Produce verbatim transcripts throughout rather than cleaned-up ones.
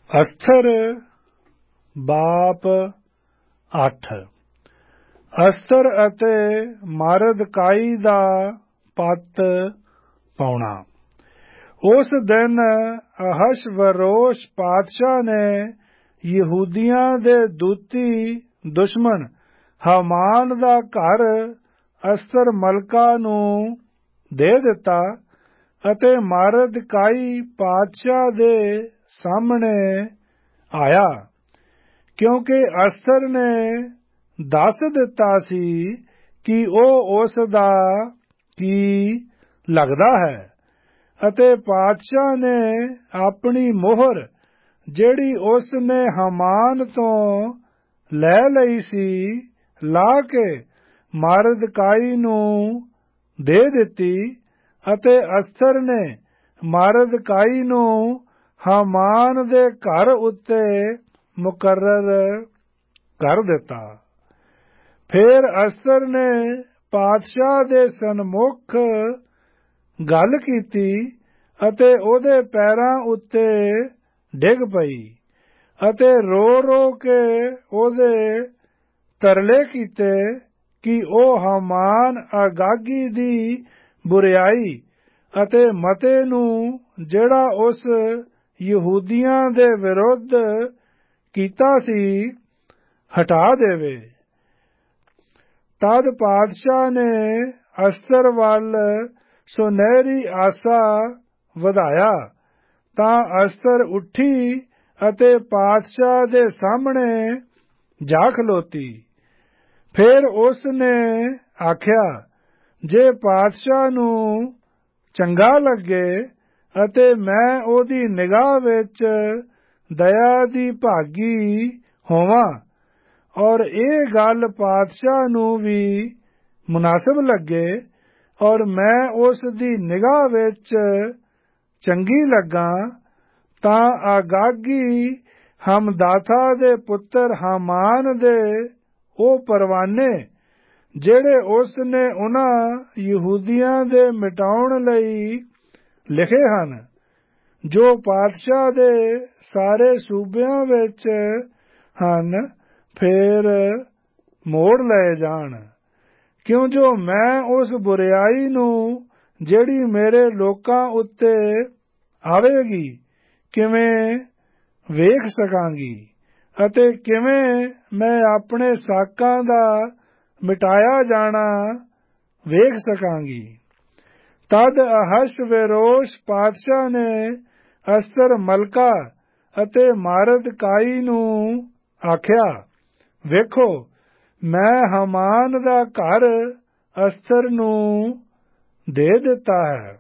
ਅਸਥਰ ਬਾਪ ਅੱਠ। ਅਸਥਰ ਅਤੇ ਮਰਦਕਾਈ ਦਾ ਪੱਤ ਪਾਉਣਾ। ਉਸ ਦਿਨ ਅਹਸ਼ਵਰੋਸ਼ ਪਾਤਸ਼ਾਹ ਨੇ ਯਹੂਦੀਆਂ ਦੇ ਦੂਤੀ ਦੁਸ਼ਮਣ ਹਾਮਾਨ ਦਾ ਘਰ ਅਸਥਰ ਮਲਕਾ ਨੂੰ ਦੇ ਦਿੱਤਾ ਅਤੇ ਮਰਦਕਾਈ ਪਾਤਸ਼ਾਹ ਦੇ ਸਾਹਮਣੇ ਆਇਆ, ਕਿਉਂਕਿ ਅਸਥਰ ਨੇ ਦੱਸ ਦਿੱਤਾ ਸੀ ਕਿ ਉਹ ਉਸ ਦਾ ਕੀ ਲੱਗਦਾ ਹੈ, ਅਤੇ ਪਾਤਸ਼ਾਹ ਨੇ ਆਪਣੀ ਮੋਹਰ ਜਿਹੜੀ ਉਸ ਨੇ ਹਾਮਾਨ ਤੋਂ ਲੈ ਲਈ ਸੀ ਲਾ ਕੇ ਮਰਦਕਾਈ ਨੂੰ ਦੇ ਦਿੱਤੀ, ਅਤੇ ਅਸਥਰ ਨੇ ਮਰਦਕਾਈ ਨੂੰ ਹਾਮਾਨ ਦੇ ਘਰ ਉੱਤੇ ਮੁਕਰਰ ਕਰ ਦਿੱਤਾ। ਫਿਰ ਅਸਥਰ ਨੇ ਪਾਤਸ਼ਾਹ ਦੇ ਸਨਮੁਖ ਗੱਲ ਕੀਤੀ ਅਤੇ ਉਹਦੇ ਪੈਰਾਂ ਉੱਤੇ ਡਿੱਗ ਪਈ ਅਤੇ ਰੋ ਰੋ ਕੇ ਉਹਦੇ ਤਰਲੇ ਕੀਤੇ ਕਿ ਉਹ ਹਾਮਾਨ ਅਗਾਗੀ ਦੀ ਬੁਰਿਆਈ ਅਤੇ ਮਤੇ ਨੂੰ ਜਿਹੜਾ ਉਸ ਯਹੂਦੀਆਂ ਦੇ ਵਿਰੁੱਧ ਕੀਤਾ ਸੀ ਹਟਾ ਦੇਵੇ। ਤਦ ਪਾਤਸ਼ਾਹ ਨੇ ਅਸਥਰ ਵੱਲ ਸੁਨਹਿਰੀ ਆਸਾ ਵਧਾਇਆ ਤਾਂ ਅਸਥਰ ਉੱਠੀ ਅਤੇ ਪਾਤਸ਼ਾਹ ਦੇ ਸਾਹਮਣੇ ਜਾ ਖਲੋਤੀ। ਫਿਰ ਉਸ ਨੇ ਆਖਿਆ, ਜੇ ਪਾਤਸ਼ਾਹ ਨੂੰ ਚੰਗਾ ਲੱਗੇ ਅਤੇ ਮੈਂ ਉਹਦੀ ਨਿਗਾਹ ਵਿੱਚ ਦਇਆ ਦੀ ਭਾਗੀ ਹੋਵਾਂ ਔਰ ਇਹ ਗੱਲ ਪਾਤਸ਼ਾਹ ਨੂੰ ਵੀ ਮੁਨਾਸਿਬ ਲੱਗੇ ਔਰ ਮੈਂ ਉਸ ਦੀ ਨਿਗਾਹ ਵਿੱਚ ਚੰਗੀ ਲੱਗਾ, ਤਾਂ ਅਗਾਗੀ ਹਮਦਾਥਾ ਦੇ ਪੁੱਤਰ ਹਾਮਾਨ ਦੇ ਉਹ ਪਰਵਾਨੇ ਜਿਹੜੇ ਉਸ ਨੇ ਉਹਨਾਂ ਯਹੂਦੀਆਂ ਦੇ ਮਿਟਾਉਣ ਲਈ ਲਿਖੇ ਹਨ, ਜੋ ਪਾਤਸ਼ਾਹ ਦੇ ਸਾਰੇ ਸੂਬਿਆਂ ਵਿੱਚ ਹਨ, ਫਿਰ ਮੋੜ ਲਏ ਜਾਣ, ਕਿਉਂ ਜੋ ਮੈਂ ਉਸ ਬੁਰਿਆਈ ਨੂੰ ਜਿਹੜੀ ਮੇਰੇ ਲੋਕਾਂ ਉੱਤੇ ਆਵੇਗੀ ਕਿਵੇਂ ਵੇਖ ਸਕਾਂਗੀ ਅਤੇ ਕਿਵੇਂ ਮੈਂ ਆਪਣੇ ਸਾਕਾਂ ਦਾ ਮਿਟਾਇਆ ਜਾਣਾ ਵੇਖ ਸਕਾਂਗੀ। ਤਦ ਅਹਸ਼ਵੇਰੋਸ਼ ਪਾਤਸ਼ਾਹ ਨੇ ਅਸਥਰ ਮਲਕਾ ਅਤੇ ਮਰਦਕਾਈ ਨੂੰ ਆਖਿਆ, ਵੇਖੋ, ਮੈਂ ਹਾਮਾਨ ਦਾ ਘਰ ਅਸਥਰ ਨੂੰ ਦੇ ਦਿੱਤਾ ਹੈ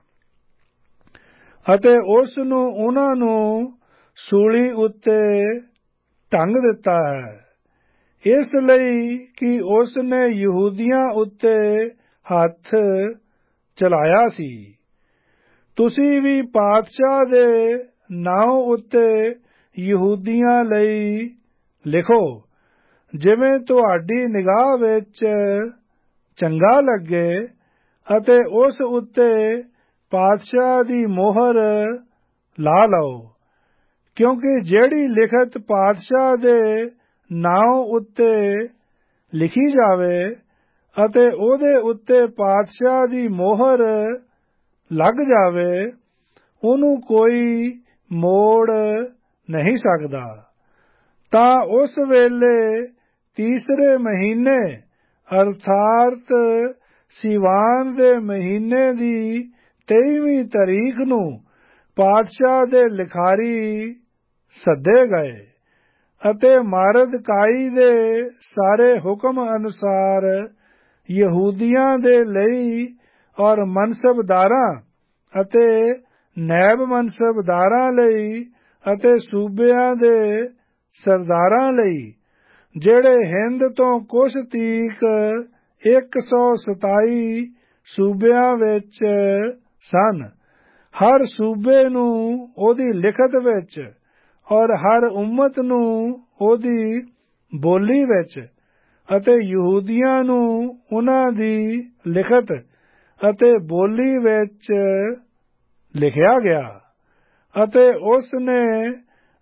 ਅਤੇ ਉਸ ਨੂੰ ਉਹਨਾਂ ਨੂੰ ਸੂਲੀ ਉੱਤੇ ਟੰਗ ਦਿੱਤਾ ਹੈ, ਇਸ ਲਈ ਕਿ ਉਸ ਨੇ ਯਹੂਦੀਆਂ ਉੱਤੇ ਹੱਥ ਚਲਾਇਆ ਸੀ। ਤੁਸੀਂ ਵੀ ਪਾਤਸ਼ਾਹ ਦੇ ਨਾਮ ਉੱਤੇ ਯਹੂਦੀਆਂ ਲਈ ਲਿਖੋ, ਜਿਵੇਂ ਤੁਹਾਡੀ ਨਿਗਾਹ ਵਿੱਚ ਚੰਗਾ ਲੱਗੇ, ਅਤੇ ਉਸ ਉੱਤੇ ਪਾਤਸ਼ਾਹ ਦੀ ਮੋਹਰ ਲਾ ਲਓ, ਕਿਉਂਕਿ ਜਿਹੜੀ ਲਿਖਤ ਪਾਤਸ਼ਾਹ ਦੇ ਨਾਮ ਉੱਤੇ ਲਿਖੀ ਜਾਵੇ ਅਤੇ ਉਹਦੇ ਉੱਤੇ ਪਾਤਸ਼ਾਹ ਦੀ ਮੋਹਰ ਲੱਗ ਜਾਵੇ, ਉਹਨੂੰ ਕੋਈ ਮੋੜ ਨਹੀਂ ਸਕਦਾ। ਤਾਂ ਉਸ ਵੇਲੇ ਤੀਸਰੇ ਮਹੀਨੇ ਅਰਥਾਤ ਸੀਵਾਨ ਦੇ ਮਹੀਨੇ ਦੀ ਤੇਈਵੀਂ ਤਾਰੀਖ ਨੂੰ ਪਾਤਸ਼ਾਹ ਦੇ ਲਿਖਾਰੀ ਸੱਦੇ ਗਏ ਅਤੇ ਮਰਦਕਾਈ ਦੇ ਸਾਰੇ ਹੁਕਮ ਅਨੁਸਾਰ ਯਹੂਦੀਆਂ ਦੇ ਲਈ ਔਰ ਮਨਸਬਦਾਰਾਂ ਅਤੇ ਨੈਬ ਮਨਸਬਦਾਰਾਂ ਲਈ ਅਤੇ ਸੂਬਿਆਂ ਦੇ ਸਰਦਾਰਾਂ ਲਈ ਜਿਹੜੇ ਹਿੰਦ ਤੋਂ ਕੁਸ਼ ਤੀਕ ਇੱਕ ਸੌ ਸਤਾਈ ਸੂਬਿਆਂ ਵਿੱਚ ਸਨ, ਹਰ ਸੂਬੇ ਨੂੰ ਉਹਦੀ ਲਿਖਤ ਵਿੱਚ ਔਰ ਹਰ ਉਮਤ ਨੂੰ ਉਹਦੀ ਬੋਲੀ ਵਿੱਚ ਅਤੇ ਯਹੂਦੀਆਂ ਨੂੰ ਉਹਨਾਂ ਦੀ ਲਿਖਤ ਅਤੇ ਬੋਲੀ ਵਿੱਚ ਲਿਖਿਆ ਗਿਆ। ਅਤੇ ਉਸ ਨੇ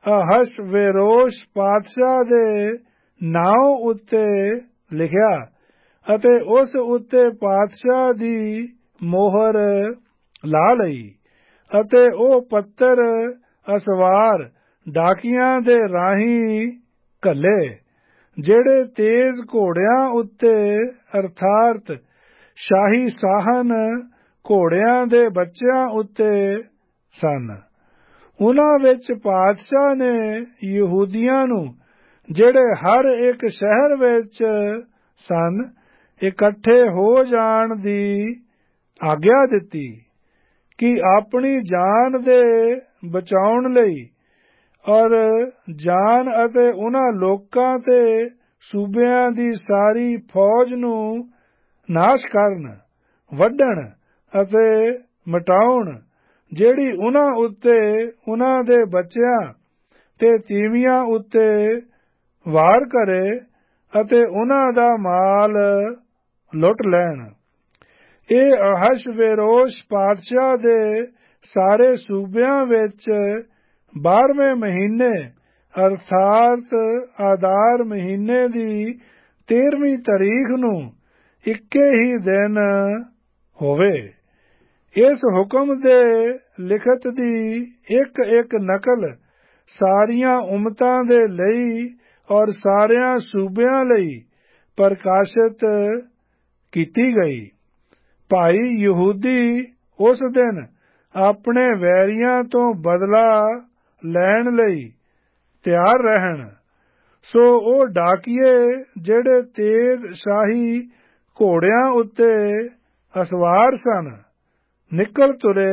ਅਹਸ਼ਵੇਰੋਸ਼ ਪਾਤਸ਼ਾਹ ਦੇ ਨਾਮ ਉੱਤੇ ਲਿਖਿਆ ਅਤੇ ਉਸ ਉੱਤੇ ਪਾਤਸ਼ਾਹ ਦੀ ਮੋਹਰ ਲਾ ਲਈ ਅਤੇ ਉਹ ਪੱਤਰ ਅਸਵਾਰ ਡਾਕੀਆਂ ਦੇ ਰਾਹੀਂ ਘੱਲੇ, ਜਿਹੜੇ ਤੇਜ਼ ਘੋੜਿਆਂ ਉੱਤੇ ਅਰਥਾਤ ਸ਼ਾਹੀ ਸਾਹਨ ਘੋੜਿਆਂ ਦੇ ਬੱਚਿਆਂ ਉੱਤੇ ਸਨ। ਉਨ੍ਹਾਂ ਵਿੱਚ ਪਾਤਸ਼ਾਹ ਨੇ ਯਹੂਦੀਆਂ ਨੂੰ, ਜਿਹੜੇ ਹਰ ਇੱਕ ਸ਼ਹਿਰ ਵਿੱਚ ਸਨ, ਇਕੱਠੇ ਹੋ ਜਾਣ ਦੀ ਆਗਿਆ ਦਿੱਤੀ ਕਿ ਆਪਣੀ ਜਾਨ ਦੇ ਬਚਾਉਣ ਲਈ ਔਰ ਜਾਨ ਅਤੇ ਉਨ੍ਹਾਂ ਲੋਕਾਂ ਤੇ ਸੂਬਿਆਂ ਦੀ ਸਾਰੀ ਫੌਜ ਨੂੰ ਨਾਸ਼ ਕਰਨ, ਵੱਢਣ ਅਤੇ ਮਿਟਾਉਣ, ਜਿਹੜੀ ਉਨ੍ਹਾਂ ਉੱਤੇ, ਉਨ੍ਹਾਂ ਦੇ ਬੱਚਿਆਂ ਤੇ ਤੀਵੀਆਂ ਉੱਤੇ ਵਾਰ ਕਰੇ ਅਤੇ ਉਨ੍ਹਾਂ ਦਾ ਮਾਲ ਲੁੱਟ ਲੈਣ। ਇਹ ਅਹਸ਼ਵੇਰੋਸ਼ ਪਾਤਸ਼ਾਹ ਦੇ ਸਾਰੇ ਸੂਬਿਆਂ ਵਿੱਚ ਬਾਰ੍ਹਵੇਂ ਮਹੀਨੇ ਅਰਥਾਤ ਆਦਾਰ ਮਹੀਨੇ ਦੀ ਤੇਰ੍ਹਵੀਂ ਤਾਰੀਖ ਨੂੰ ਇੱਕੇ ਹੀ ਦਿਨ ਹੋਵੇ। ਇਸ ਹੁਕਮ ਦੇ ਲਿਖਤ ਦੀ ਇੱਕ ਇੱਕ ਨਕਲ ਸਾਰੀਆਂ ਉਮਤਾਂ ਦੇ ਲਈ ਔਰ ਸਾਰਿਆਂ ਸੂਬਿਆਂ ਲਈ ਪ੍ਰਕਾਸ਼ਿਤ ਕੀਤੀ ਗਈ। ਭਾਈ ਯਹੂਦੀ ਉਸ ਦਿਨ ਆਪਣੇ ਵੈਰੀਆਂ ਤੋਂ ਬਦਲਾ ਲੈਣ ਲਈ ਤਿਆਰ ਰਹਿਣ। ਸੋ ਉਹ ਡਾਕੀਏ, ਜਿਹੜੇ ਤੇਜ਼ ਸ਼ਾਹੀ ਘੋੜਿਆਂ ਉੱਤੇ ਅਸਵਾਰ ਸਨ, ਨਿਕਲ ਤੁਰੇ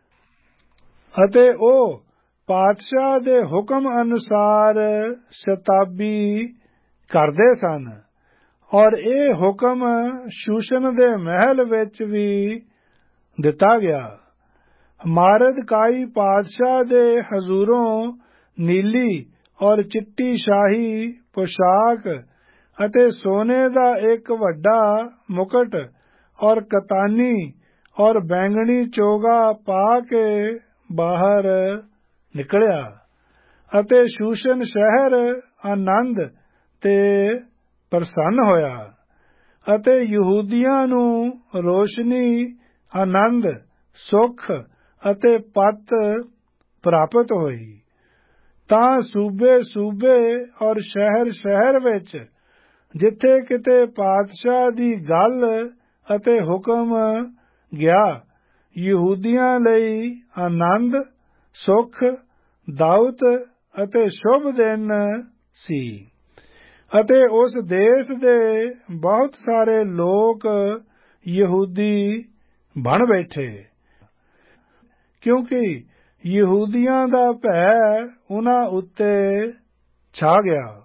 ਅਤੇ ਉਹ ਪਾਤਸ਼ਾਹ ਦੇ ਹੁਕਮ ਅਨੁਸਾਰ ਸ਼ਤਾਬੀ ਕਰਦੇ ਸਨ। ਔਰ ਇਹ ਹੁਕਮ ਸ਼ੂਸ਼ਨ ਦੇ ਮਹਿਲ ਵਿੱਚ ਵੀ ਦਿੱਤਾ ਗਿਆ। ਮਾਰਦਕਾਈ ਪਾਤਸ਼ਾਹ ਦੇ ਹਜ਼ੂਰੋਂ ਨੀਲੀ ਔਰ ਚਿੱਟੀ ਸ਼ਾਹੀ ਪੁਸ਼ਾਕ ਅਤੇ ਸੋਨੇ ਦਾ ਇੱਕ ਵੱਡਾ ਮੁਕਟ ਔਰ ਕਤਾਨੀ ਔਰ ਬੈਂਗਣੀ ਚੋਗਾ ਪਾ ਕੇ ਬਾਹਰ ਨਿਕਲਿਆ ਅਤੇ ਸ਼ੂਸ਼ਨ ਸ਼ਹਿਰ ਆਨੰਦ ਤੇ ਪ੍ਰਸੰਨ ਹੋਇਆ ਅਤੇ ਯਹੂਦੀਆਂ ਨੂੰ ਰੋਸ਼ਨੀ, ਆਨੰਦ, ਸੁਖ ਅਤੇ ਪਤ ਪ੍ਰਾਪਤ ਹੋਈ। ਤਾਂ ਸੂਬੇ ਸੂਬੇ ਔਰ ਸ਼ਹਿਰ ਸ਼ਹਿਰ ਵਿੱਚ ਜਿੱਥੇ ਕਿਤੇ ਪਾਤਸ਼ਾਹ ਦੀ ਗੱਲ ਅਤੇ ਹੁਕਮ ਗਿਆ, ਯਹੂਦੀਆਂ ਲਈ ਆਨੰਦ, ਸੁਖ, ਦਾਉਤ ਅਤੇ ਸ਼ੁਭ ਦਿਨ ਸੀ ਅਤੇ ਉਸ ਦੇਸ਼ ਦੇ ਬਹੁਤ ਸਾਰੇ ਲੋਕ ਯਹੂਦੀ ਬਣ ਬੈਠੇ, ਕਿਉਂਕਿ ਯਹੂਦੀਆਂ ਦਾ ਭੈ ਉਨ੍ਹਾਂ ਉੱਤੇ ਛਾ ਗਿਆ।